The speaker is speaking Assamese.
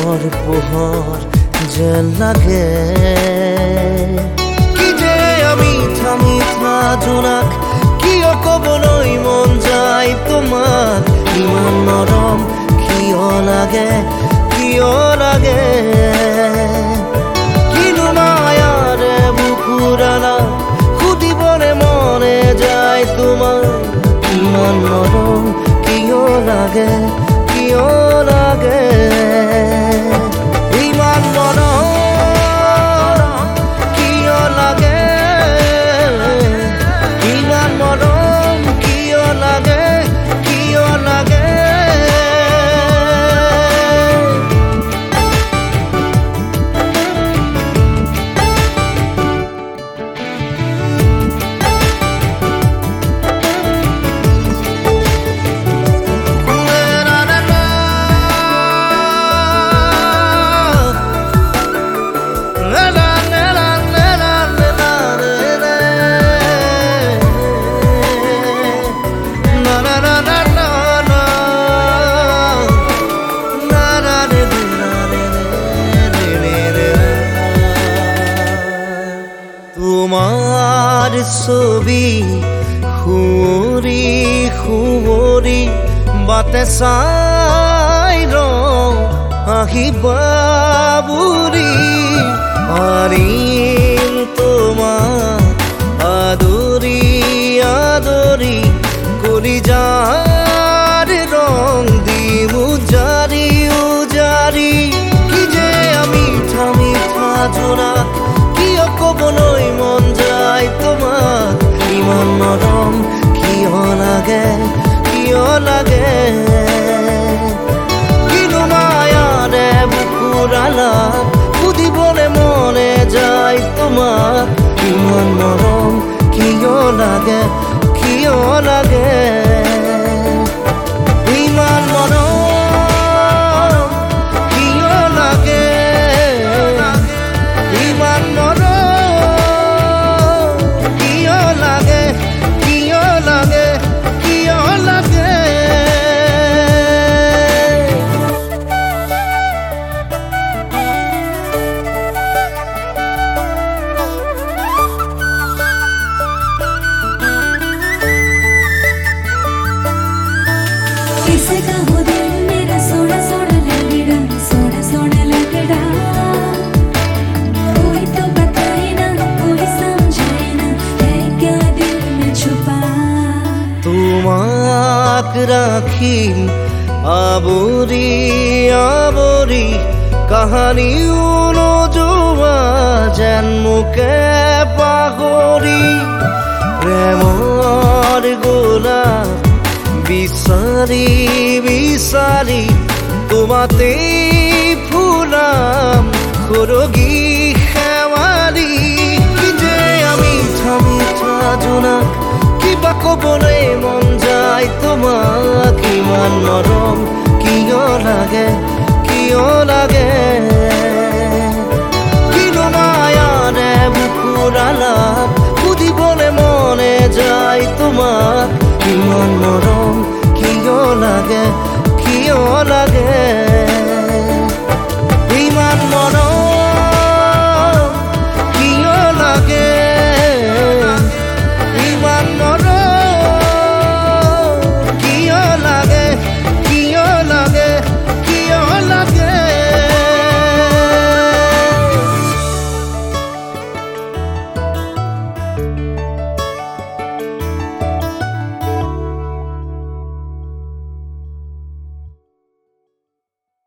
চাঁদৰ পোহৰ যেন লাগে কি যে মিঠা মিঠা জোনাক কিয় ক'বলৈ মন যায় তোমাক ইমান নৰম কিয় লাগে কিনো মায়াৰে বুকুৰালা সুধিবলে মনে যায় তোমাক ইমান নৰম কিয় লাগে ইমান নৰম কিয় লাগে ইমান মৰম কিয় লাগে তোমার ছবি সুঁৱৰি বাটে চাই ৰওঁ আহিবা বুঢ়ী পাৰিম তোমাক আদৰি কলিজাৰ ৰং দিম উজাৰি কি যে মিঠা মিঠা জোনাক কিয় ক'বলৈ মন যায় তোমাক ইমান নৰম কিয় লাগে কিনো মায়াৰে বুকুৰালা সুধিবলে মনে যায় তোমাক ইমান নৰম কিয় লাগে ইমান মৰম কিয় লাগে ইমান মৰম কিয় লাগে किसका हो दिल मेरा सोना सोना लगड़ा कोई तो बताए ना कोई समझाए ना है क्या दिल में छुपा তোমাক রাখি আবৰি কাহানিও নোযোৱা যেন মোকে পাহৰি প্ৰেমৰ গোলাপ বিচাৰি তোমাতে ফুলাম সৰগী শেৱালি কি যে মিঠা মিঠা জোনাক কিবা ক'বলৈ মন যায় তোমাক ইমান নৰম কিয় লাগে কিনো মায়াৰে বুকুৰালা সুধিবলে মনে যায় তোমাক ইমান নৰম কিয় লাগে